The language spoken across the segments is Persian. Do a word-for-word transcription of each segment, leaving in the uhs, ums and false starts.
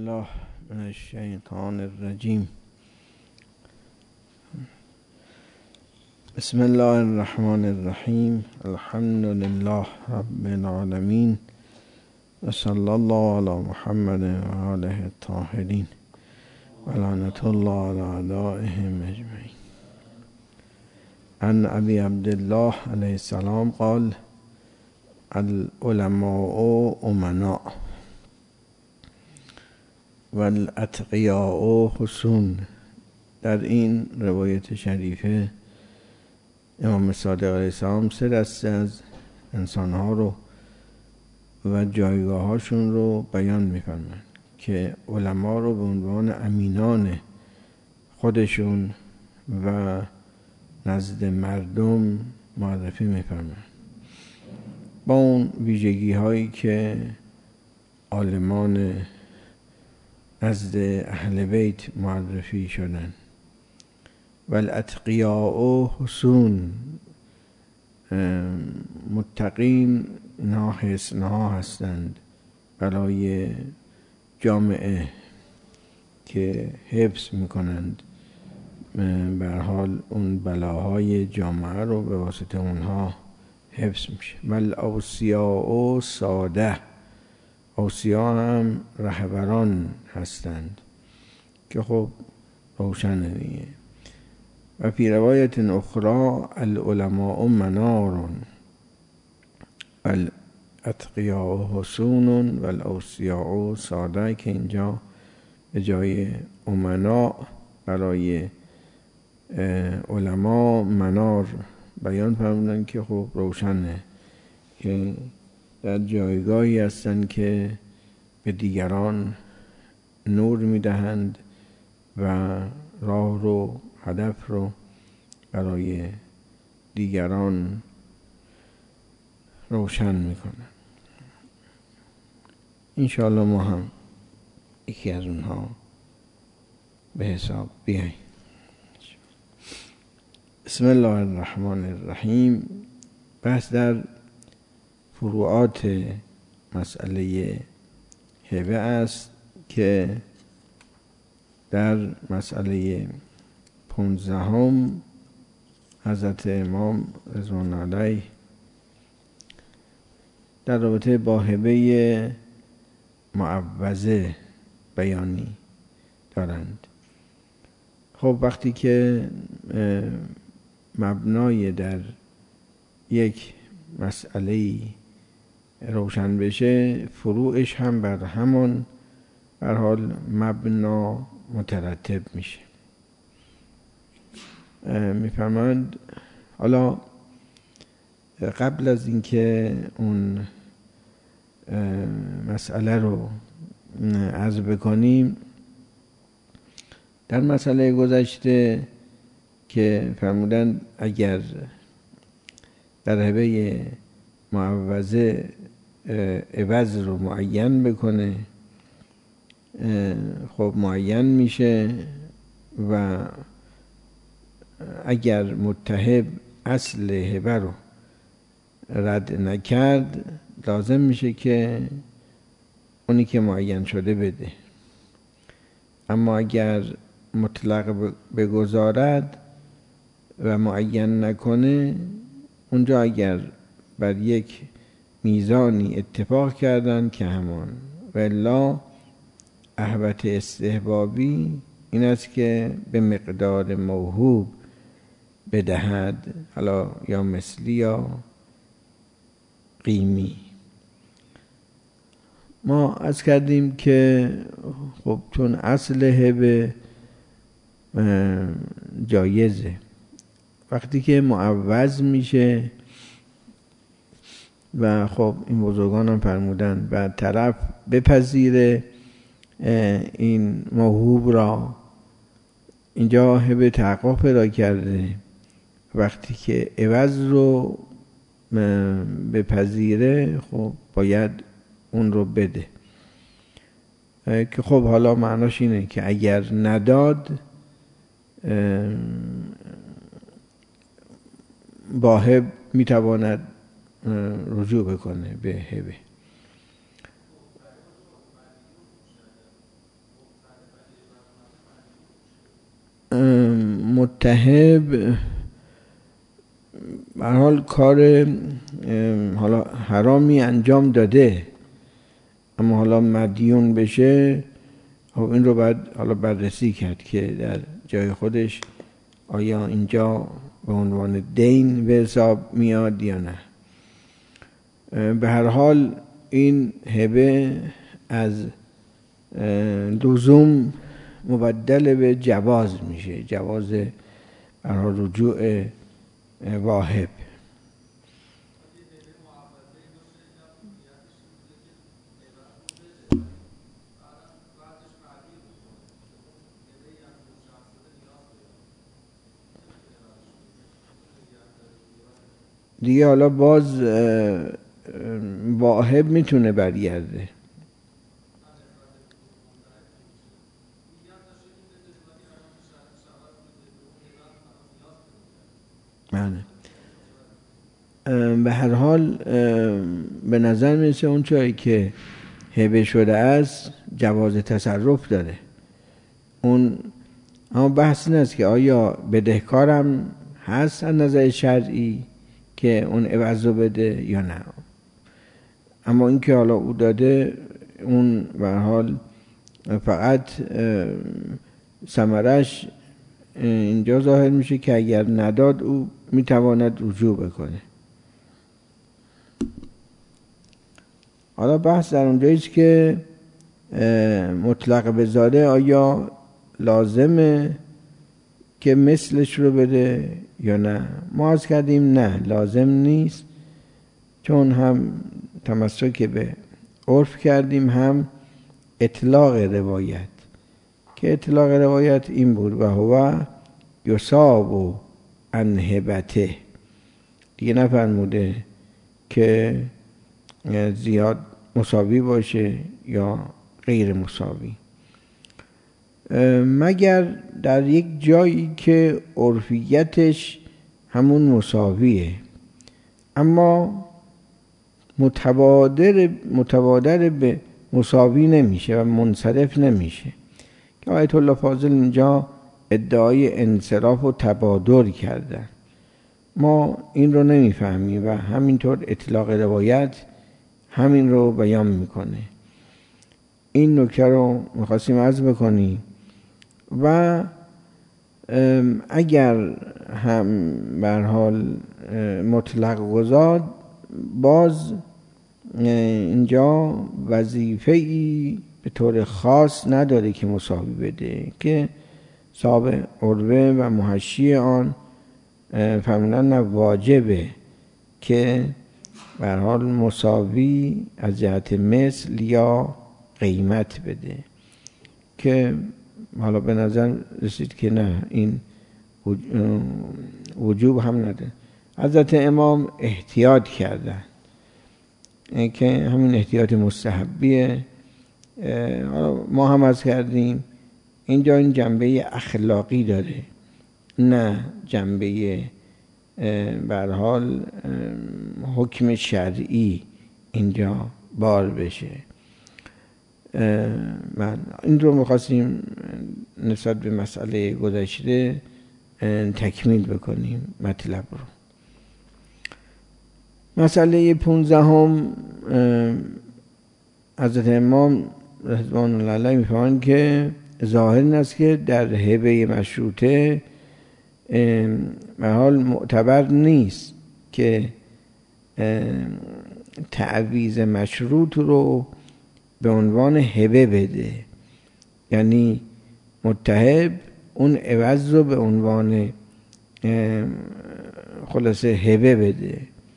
بالله من الشیطان الرجیم. بسم الله الرحمن الرحیم. الحمد لله رب العالمین و صلی الله علی محمد و آله الطاهرین و لعنت الله علی اعدائهم اجمعین. عن ابی عبدالله علیه السلام قال: العلماء امناء و الاتقیاء حصون. در این روایت شریفه امام صادق علیه السلام سه دسته از انسانها رو و جایگاه هاشون رو بیان می‌فرمایند که علما رو به عنوان امینان خودشون و نزد مردم معرفی می‌فرمایند، با اون ویژگی هایی که عالمان نزد اهل بیت معرفی شدن. و الاتقیاء حصون، متقین اینها حصنها هستند برای جامعه که حفظ میکنند به هر حال اون بلاهای جامعه رو به واسطه اونها حفظ میشه. و الاوصیاء ساده، اوصیا هم رهبران هستند که خب روشن دیگه. و فی روایت اخرى العلماء منار و الاتقیاء حصون و الاوصیاء ساده، که اینجا به جای امنا برای علما منار بیان فرمودن که خب روشنه که در جایگاهی هستند که به دیگران نور میدهند و راه رو، هدف رو برای دیگران روشن میکنن. انشاءالله ما هم یکی از اونها به حساب بیاییم. بسم الله الرحمن الرحیم. بحث در فروعات مسئله هبه است که در مسئله پونزدهم حضرت امام رضوان علیه در رابطه با هبه معوضه بیانی دارند. خب وقتی که مبنای در یک مسئله روشن بشه، فروعش هم بر همان بر حال مبنا مترتب میشه. میفرماند حالا قبل از اینکه اون مسئله رو عرض بکنیم، در مسئله گذشته که فرمودن اگر در هبه معوضه عوض رو معین بکنه، خب معین میشه و اگر متهب اصل هبه رو رد نکرد، لازم میشه که اونی که معین شده بده. اما اگر مطلق بگذارد و معین نکنه، اونجا اگر بر یک میزانی اتفاق کردن که همان، و الا احوط استحبابی این است که به مقدار موهوب بدهد، حالا یا مثلی یا قیمی. ما عرض کردیم که خب چون اصل هبه جایزه، وقتی که معوض میشه و خب این بزرگان هم فرمودن و طرف بپذیره این موهوب را، اینجا هبه تحقق پیدا کرده. وقتی که عوض رو بپذیره، خب باید اون رو بده. که خب حالا معناش اینه که اگر نداد، واهب میتواند رجوع بکنه به هبه. متهب به هر حال کار حالا حرامی انجام داده، اما حالا مدیون بشه، خب این رو باید حالا بررسی کرد که در جای خودش آیا اینجا به عنوان دین به حساب میاد یا نه. به هر حال این هبه از لزوم مبدل به جواز میشه، جواز به هر حال رجوع واهب. دیگه حالا باز واهب میتونه برگرده. به هر حال به نظر میرسه اون چایی که هبه شده است جواز تصرف داره. اون اما بحث این است که آیا بدهکارم هست از نظر شرعی که اون عوض رو بده یا نه. اما این که حالا او داده، اون به هر حال فقط ثمرش اینجا ظاهر میشه که اگر نداد او میتواند رجوع بکنه. حالا بحث در اونجاییست که مطلق بذاره آیا لازمه که مثلش رو بده یا نه. ما عرض کردیم نه، لازم نیست، چون هم تمسک به عرف کردیم هم اطلاق روایت، که اطلاق روایت این بود و هو یصاب عن هبته، دیگه نفرموده که زیاد مساوی باشه یا غیر مساوی، مگر در یک جایی که عرفیتش همون مساویه اما متبادر متبادر به مساوی نمیشه و منصرف نمیشه، که آیت الله فاضل اینجا ادعای انصراف و تبادر کردن. ما این رو نمیفهمیم و همینطور اطلاق روایت همین رو بیان میکنه. این نکته رو میخواستیم عرض بکنیم. و اگر هم به هر حال مطلق گذار، باز اینجا وظیفه‌ای به طور خاص نداره که مساوی بده، که صاحب عروه و محشی آن فرمودن واجبه که به هر حال مساوی از جهت مثل یا قیمت بده، که حالا به نظر رسید که نه، این وجوب هم نداره. حضرت امام احتیاط کردن که همین احتیاط مستحبیه. ما هم عرض کردیم اینجا این جنبه اخلاقی داره، نه جنبه به هر حال حکم شرعی اینجا بار بشه. من این رو می‌خواستیم نسبت به مسئله گذشته تکمیل بکنیم مطلب رو. مسئله پونزدهم، حضرت امام رضوان الله علیه می‌فرمایند که ظاهر این است که در هبه مشروطه به حال معتبر نیست که تعویض مشروط رو به عنوان هبه بده، یعنی متهب اون عوض رو به عنوان خلاصه هبه بده،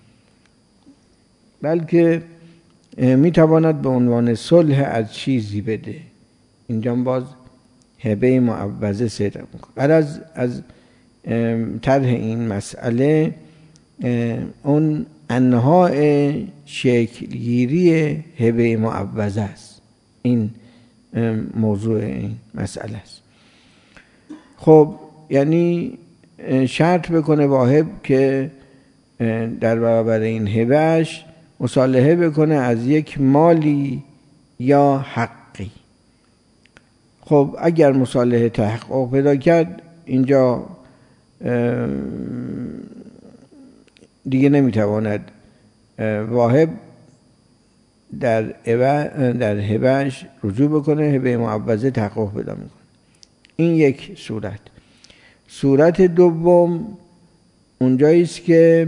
بلکه میتواند به عنوان صلح از چیزی بده. اینجا باز هبه معوضه صدق میکنه. از از طرح این مسئله اون انواع شکلگیری هبه معوضه است. این موضوع این مسئله است. خب یعنی شرط بکنه واهب که در برابر این هبهش مصالحه بکنه از یک مالی یا حقی. خب اگر مصالحه تحقق پیدا کرد، اینجا دیگه نمیتواند واهب در در هبهش رجوع بکنه، هبه معوضه تحقق پیدا میکنه. این یک صورت. صورت دوم اونجایی است که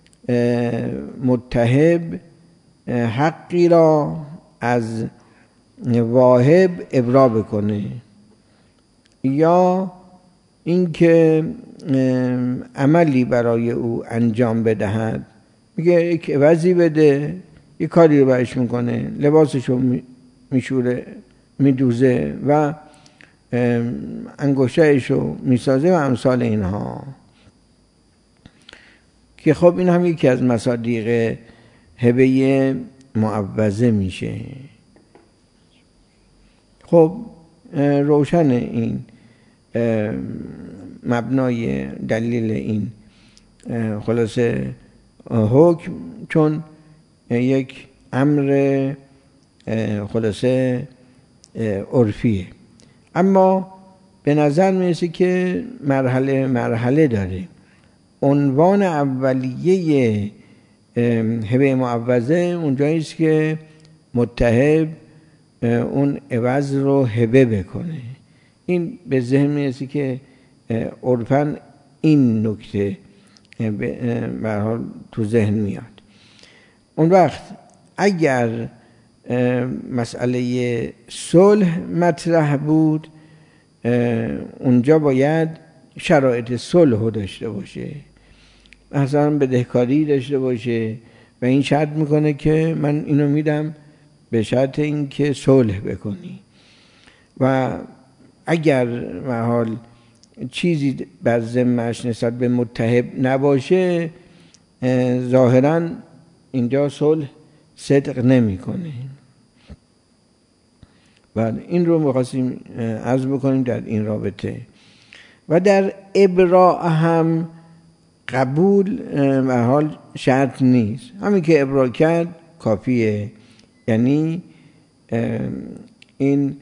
متهب حقی را از واهب ابرا بکنه، یا اینکه عملی برای او انجام بدهد، میگه یک عوضی بده، یک کاری رو برش میکنه، لباسشو میشوره، میدوزه و انگشتایشو میسازه و امثال اینها، که خب این هم یکی از مصادیق هبه معوضه میشه. خب روشن این مبنای دلیل این خلاصه حکم، چون یک امر خلاصه عرفیه، اما به نظر میرسه که مرحله مرحله داره. عنوان اولیه هبه معوضه اونجایی است که متهب اون عوض رو هبه بکنه. این به ذهن میرسه که عرفاً این نکته به هر حال تو ذهن میاد. اون وقت اگر مسئله صلح مطرح بود، اونجا باید شرایط صلح رو داشته باشه، مثلا بدهکاری داشته باشه و این شرط میکنه که من اینو میدم به شرط اینکه صلح بکنی. و اگر به حال چیزی بر ذمه‌اش نسبت به متهب نباشه، ظاهراً اینجا صلح صدق نمیکنه. بعد این رو می‌خواستیم عرض بکنیم در این رابطه. و در ابراء هم قبول به حال شرط نیست، همین که ابراء کرد کافیه، یعنی این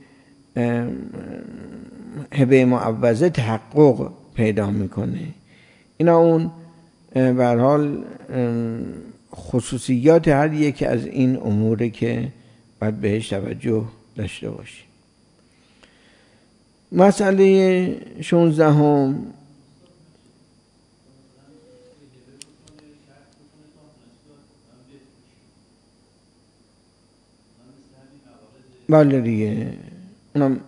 هبه معوضه تحقق پیدا میکنه. اینا اون به هر حال خصوصیات هر یک از این اموره که باید بهش توجه داشته باشی. مسئله شانزدهم بله دیگه، اونم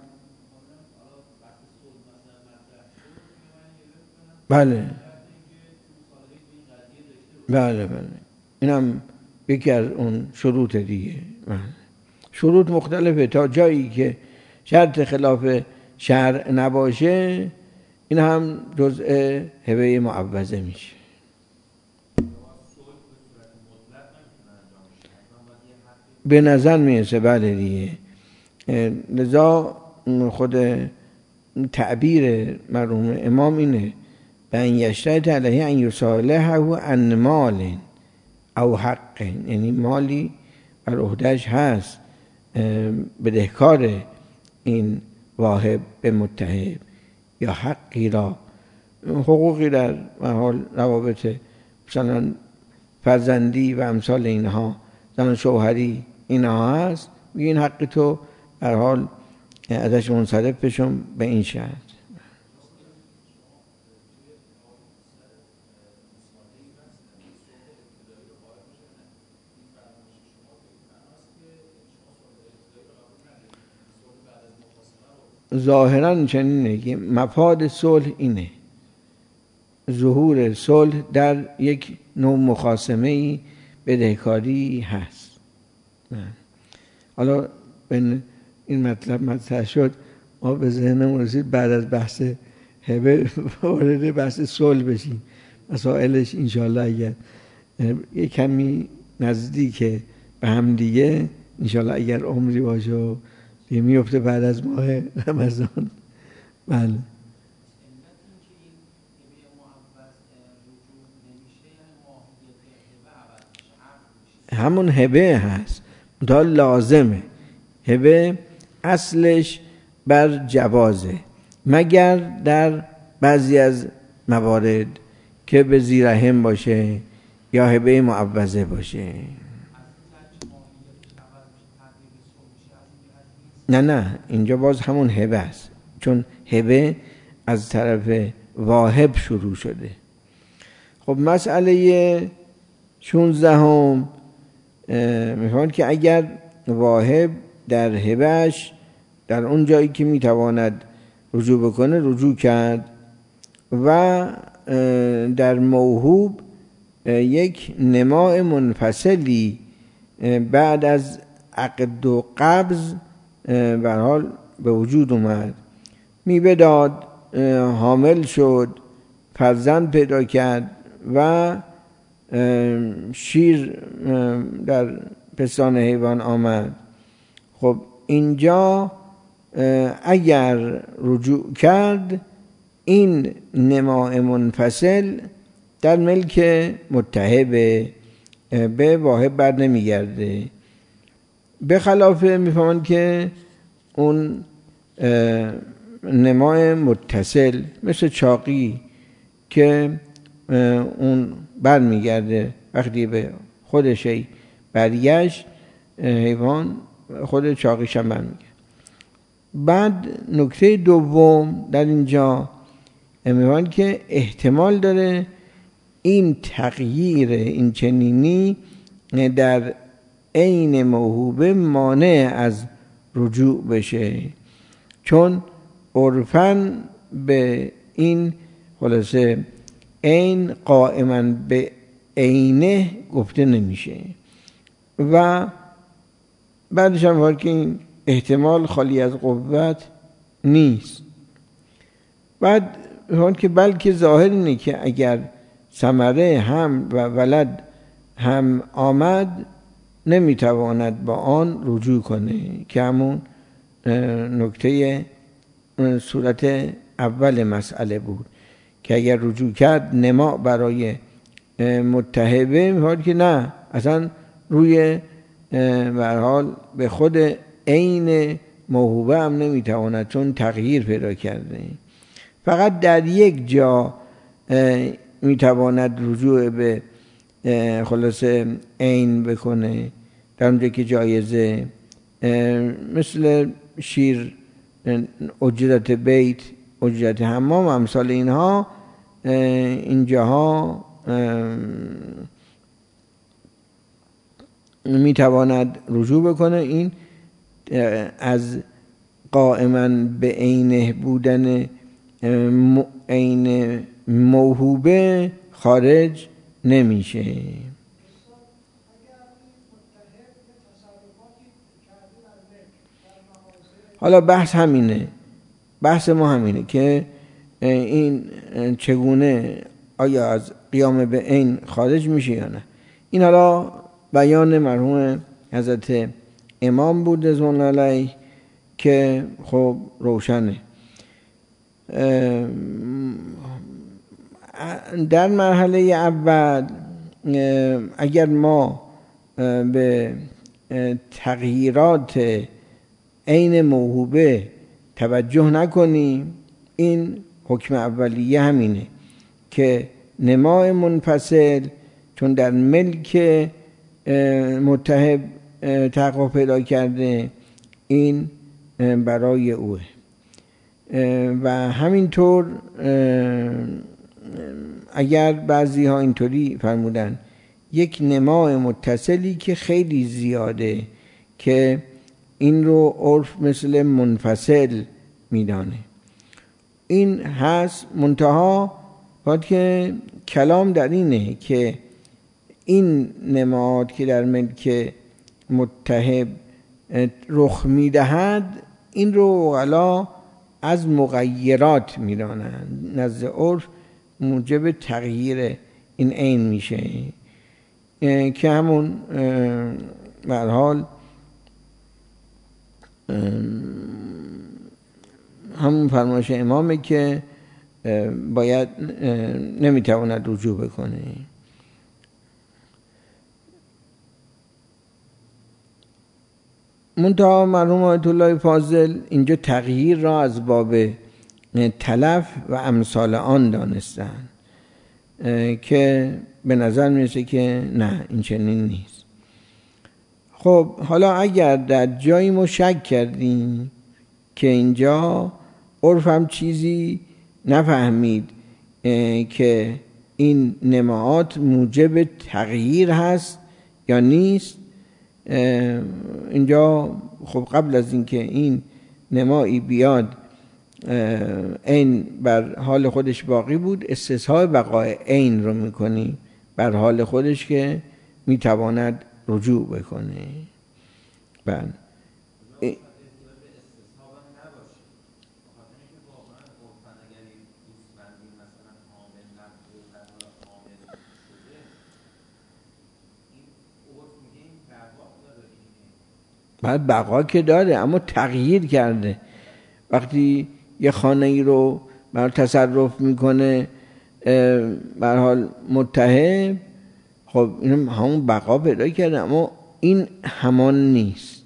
بله بله بله اینم یکی از اون شروط دیگه. بله. شروط مختلفه، تا جایی که شرط خلاف شرع نباشه این هم جزء هبه معوضه میشه. به نظر میرسه بله دیگه. لذا خود تعبیر مرحوم امام اینه: به این یشترط علیه ان یصالحه عن مال او حق، یعنی مالی بر عهده‌اش هست، بدهکار این واهب به متهب، یا حقی را، حقوقی در حال روابط مثلا فرزندی و امثال اینها، زن شوهری اینها هست، این حقی تو در حال ازش منصرف بشم به این شرط. ظاهراً چنینه که مفاد صلح اینه، ظهور صلح در یک نوع مخاصمه‌ای بدهکاری هست. حالا این مطلب مطرح شد، ما به ذهنم رسید بعد از بحث هبه وارد بحث صلح بشیم. مسائلش انشالله اگر یک کمی نزدیک به هم دیگه، انشالله اگر عمری باشه و میفته بعد از ماه رمضان. بله همون هبه هست، دا لازمه. هبه اصلش بر جوازه، مگر در بعضی از موارد که به زیرهم باشه یا هبه معوضه باشه. نه نه اینجا باز همون هبه است، چون هبه از طرف واهب شروع شده. خب مسئله شونزدهم میفهمد که اگر واهب در هبهش در اون جایی که میتواند رجوع بکنه رجوع کرد و در موهوب یک نماء منفصلی بعد از عقد و قبض به هر حال به وجود اومد، میوه داد، حامل شد، فرزند پیدا کرد و شیر در پستان حیوان آمد. خب اینجا اگر رجوع کرد این نماء منفصل در ملک متهب به واهب بر نمیگرده، به خلاف میفهمن که اون نماء متصل مثل چاقی که اون بر میگرده، وقتی به خودشی برگشت حیوان خود چاقیش هم بر میگرده. بعد نکته دوم در اینجا میفهمن که احتمال داره این تغییر این چنینی در عین موهوبه مانع از رجوع بشه، چون عرفاً به این خلاصه عین قائما به عینه گفته نمیشه و بعدش هم میگه که این احتمال خالی از قوت نیست. بعد میگه که بلکه ظاهر اینه که اگر ثمره هم و ولد هم آمد نمیتواند با آن رجوع کنه، که همون نکته صورت اول مسئله بود که اگر رجوع کرد نما برای متهبه، میگه که نه اصلا روی به هر حال به خود عین موهوبه هم نمیتواند، چون تغییر پیدا کرده. فقط در یک جا میتواند رجوع به خلاصه عین بکنه، در اونجا که جایزه، مثل شیر، اجرت بیت، اجرت حمام، امثال اینها اینجاها میتواند رجوع بکنه. این از قائما به عینه بودن عین موهوبه خارج نمیشه. حالا بحث همینه، بحث ما همینه که این چگونه، آیا از قیام به عین خارج میشه یا نه. این حالا بیان مرحوم حضرت امام بود رضوان الله علیه که خب روشنه. در مرحله اول اگر ما به تغییرات عین موهوبه توجه نکنیم، این حکم اولیه همینه که نماء منفصل چون در ملک متهب تحقق پیدا کرده این برای اوه. و همینطور اگر بعضی ها اینطوری فرمودن یک نماء متصلی که خیلی زیاده که این رو عرف مثل منفصل میدانه، این هست. منتها باید که کلام در اینه که این نماد که در ملک متهب رخ میدهد این رو علا از مغیرات میدانند، نزد عرف موجب تغییر این عین میشه، که همون به هر حال همون فرمایش امامه که باید نمیتواند رجوع بکنه. منتها مرحوم آیت الله فاضل اینجا تغییر را از باب تلف و امثال آن دانستن که به نظر میرسه که نه، این چنین نیست. خب حالا اگر در جایی ما شک کردیم که اینجا عرفم چیزی نفهمید که این نماعات موجب تغییر هست یا نیست، اینجا خب قبل از اینکه این نمایی بیاد عین بر حال خودش باقی بود، استصحاب بقای عین رو میکنی بر حال خودش که میتواند رجوع بکنه. بله بعد بقا که داره اما تغییر کرده. وقتی یه خانه ای رو بر تصرف میکنه بر حال متهم، خب این همون بقا پیدا کرده اما این همان نیست.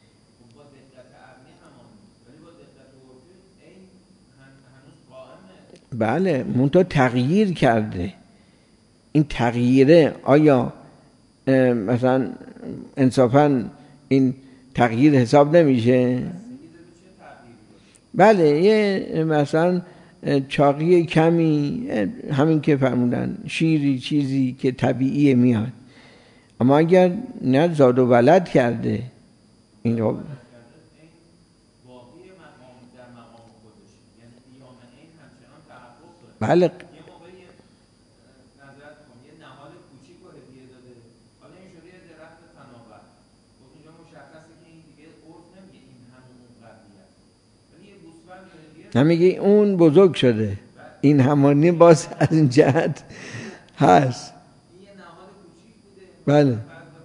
بله منتها تغییر کرده. این تغییره آیا مثلا انصافا این تغییر حساب نمیشه؟ بله یه مثلا چاقی کمی، همین که فرمودن شیری چیزی که طبیعی میاد، اما اگر نه زاد و ولد کرده این رو بله نمیگی اون بزرگ شده، این همانی باز از این جهت هست. بله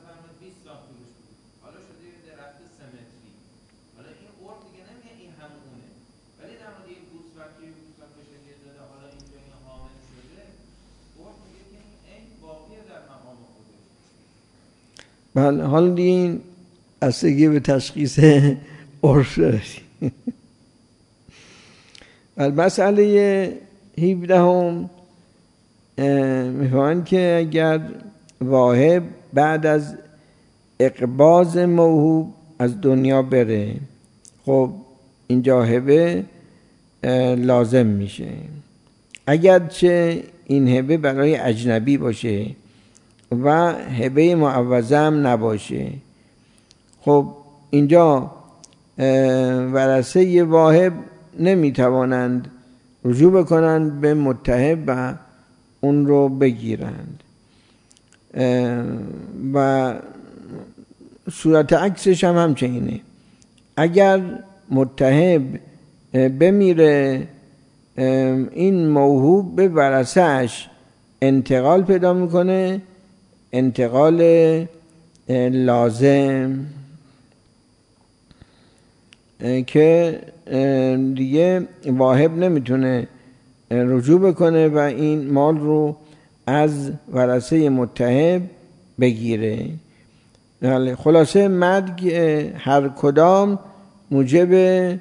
بله حالا دیگه این بستگی به تشخیص عرف داره. مسئله هفده هم میفهمند که اگر واهب بعد از اقباض موهوب از دنیا بره، خب اینجا هبه لازم میشه، اگرچه این هبه برای اجنبی باشه و هبه معوضه هم نباشه. خب اینجا ورثه واهب نمیتوانند رجوع بکنند به متهم و اون رو بگیرند و صورت عکسش هم همچنینه. اگر متهم بمیره این موهوب به ورثه‌اش انتقال پیدا میکنه، انتقال لازم که دیگه واهب نمیتونه رجوع بکنه و این مال رو از ورثه متهم بگیره. خلاصه مرگ هر کدام موجب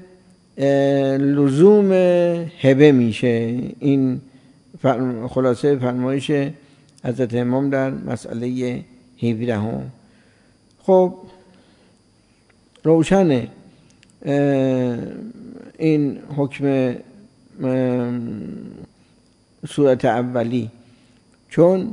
لزوم هبه میشه. این خلاصه فرمایش حضرت امام در مسئله هفده هم. خب روشنه این حکم صورت اولی، چون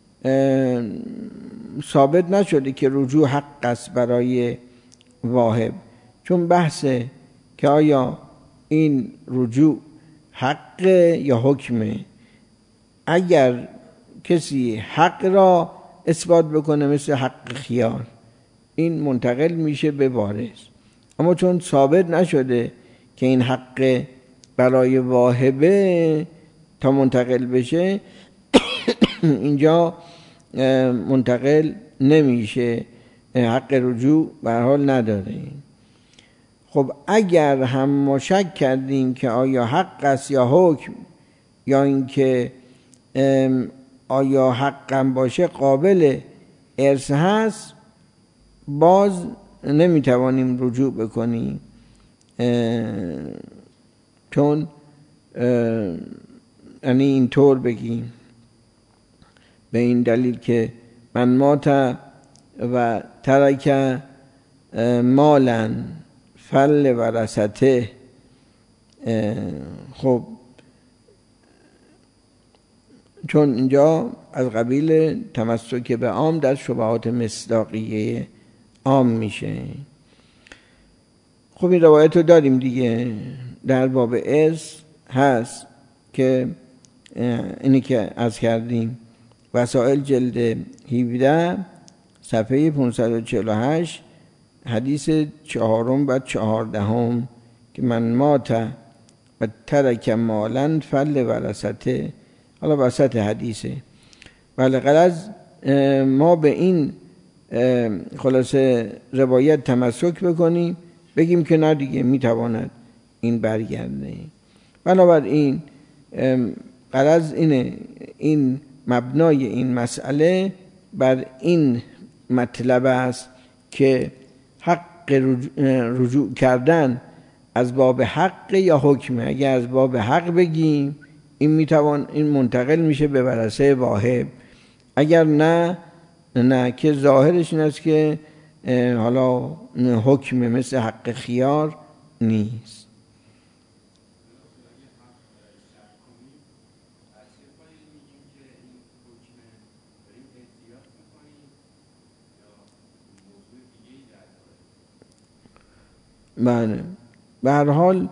ثابت نشده که رجوع حق است برای واهب، چون بحثه که آیا این رجوع حق یا حکمه. اگر کسی حق را اثبات بکنه مثل حق خیار، این منتقل میشه به وارث، اما چون ثابت نشده که این حق برای واهبه تا منتقل بشه اینجا منتقل نمیشه، حق رجوع به هر حال نداره. خب اگر هم ما شک کردیم که آیا حق است یا حکم، یا اینکه آیا حقم باشه قابل ارث هست، باز نمیتوانیم رجوع بکنیم، چون یعنی اینطور بگیم به این دلیل که من مات و ترک مالا فل ورثته، خب چون اینجا از قبیل تمسک به عام در شبهات مصداقیه عام میشه. خب این روایت رو داریم دیگه، در باب ارث هست که اینی که عرض کردیم وسائل جلد هفده صفحه پانصد و چهل و هشت حدیث چهارم و چهاردهم که من مات و ترک مالا فل ورثته، حالا وسط حدیثه. ولی غرض ما به این خلاصه روایت تمسک بکنیم، بگیم که نه دیگه میتواند این برگرده. بنابراین غرض اینه، این مبنای این مسئله بر این مطلب است که حق رجوع کردن از باب حق یا حکمه. اگر از باب حق بگیم این میتوان این منتقل میشه به ورثه واهب، اگر نه نه که ظاهرش این است که حالا حکمه مثل حق خیار نیست. بله، به هر حال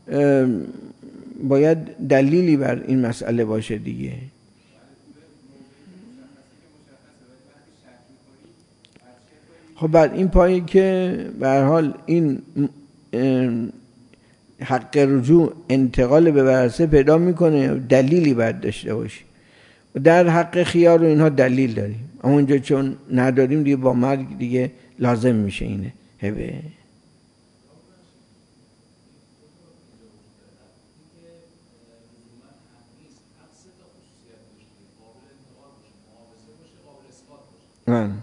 باید دلیلی بر این مسئله باشه دیگه. خب بعد این پایی که به هر حال این حق رجوع انتقال به ورثه پیدا میکنه، دلیلی باید داشته باشی. در حق خیار و اینها دلیل داریم، اما اونجا چون نداریم دیگه با مرگ دیگه لازم میشه اینه هبه. من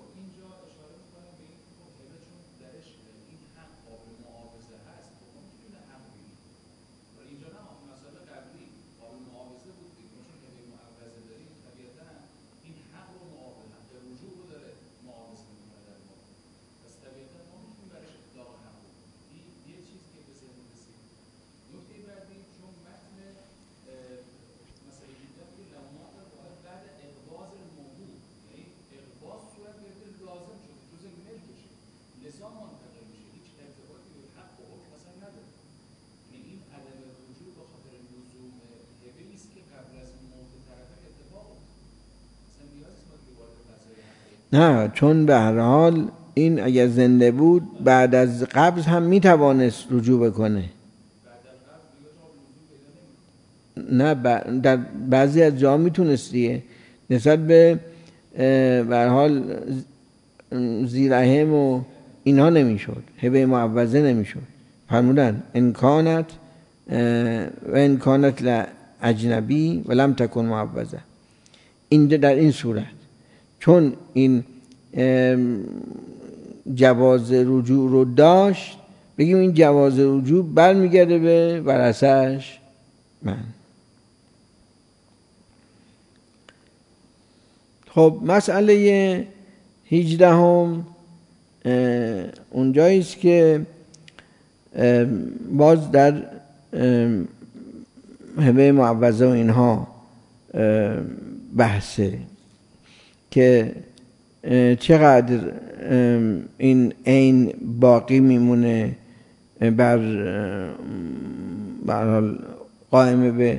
نه، چون به هر حال این اگر زنده بود بعد از قبض هم میتوانست رجوع بکنه. نه در بعضی از جا میتونست دیگه، نسبت به به هر حال زیرهم و اینها نمیشد، هبه معوضه نمیشد. فرمودن امکانت و امکانت لاجنبی و لم تکن معوضه. این در این صورت چون این جواز رجوع رو داشت، بگیم این جواز رجوع برمیگرده به ورثه‌اش. من خب مسئله هجدهم اونجایی است که باز در هبه معوضه و اینها بحثه که چقدر این عین باقی میمونه بر بر حال قائم به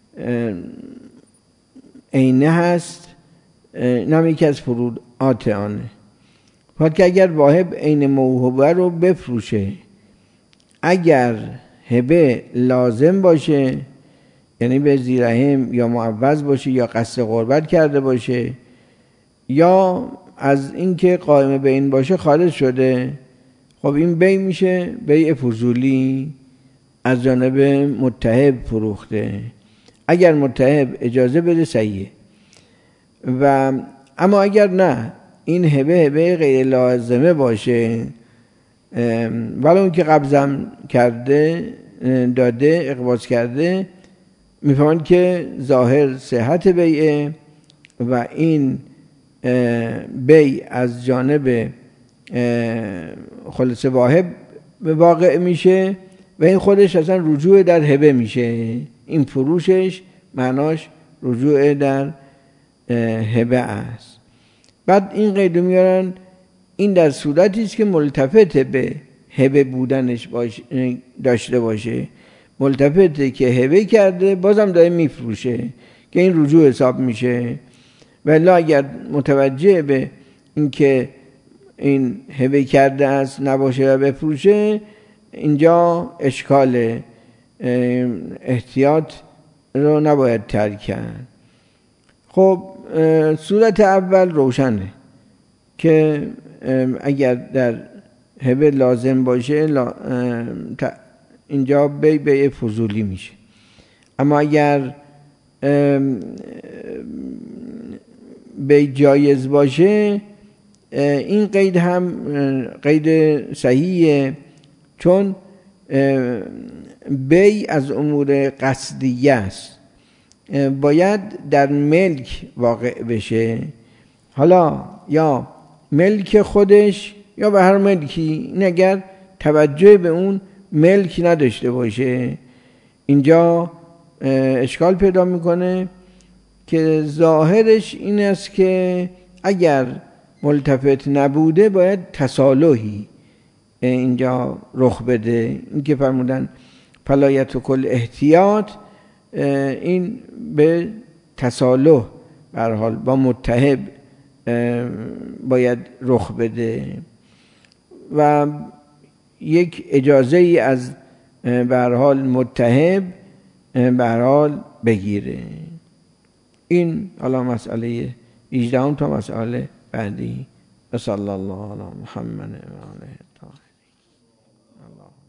عینه هست. این هم یکی از فروعات آنه. فقط که اگر واهب عین موهوبه رو بفروشه، اگر هبه لازم باشه، یعنی به زیرهم یا معوض باشه یا قصد قربت کرده باشه یا از اینکه قائم به این باشه خارج شده، خب این بی میشه بیع فضولی از جانب متهب فروخته. اگر متهب اجازه بده صحیحه، و اما اگر نه این هبه هبه غیر لازمه باشه، ولی اون که قبضم کرده داده اقباض کرده، میفهمند که ظاهر صحت بیعه و این بیع از جانب خالص واهب به واقع میشه و این خودش اصلا رجوع در هبه میشه. این فروشش معناش رجوع در هبه است. بعد این قید میارن این در صورتی است که ملتفت به هبه بودنش باشه داشته باشه، ملتفته که هبه کرده بازم داره میفروشه که این رجوع حساب میشه. ولی اگر متوجه به اینکه این هبه کرده است نباشه و بفروشه، اینجا اشکال احتیاط رو نباید ترک کرد. خب صورت اول روشنه که اگر در هبه لازم باشه اینجا بی بی فضولی میشه. اما اگر بی جایز باشه این قید هم قید صحیحه، چون بی از امور قصدیه است، باید در ملک واقع بشه. حالا یا ملک خودش یا به هر ملکی، این اگر توجه به اون ملک نداشته باشه اینجا اشکال پیدا میکنه که ظاهرش این است که اگر ملتفت نبوده باید تصالحی اینجا رخ بده. این که فرمودن فلایت و کل احتیاط، این به تصالح به هر حال با متحب باید رخ بده و یک اجازه ای از به هر حال متحب به هر حال بگیره. این حالا مسئله هجده تا مسئله بعدی. صلی الله علی محمد و آله الطاهرین.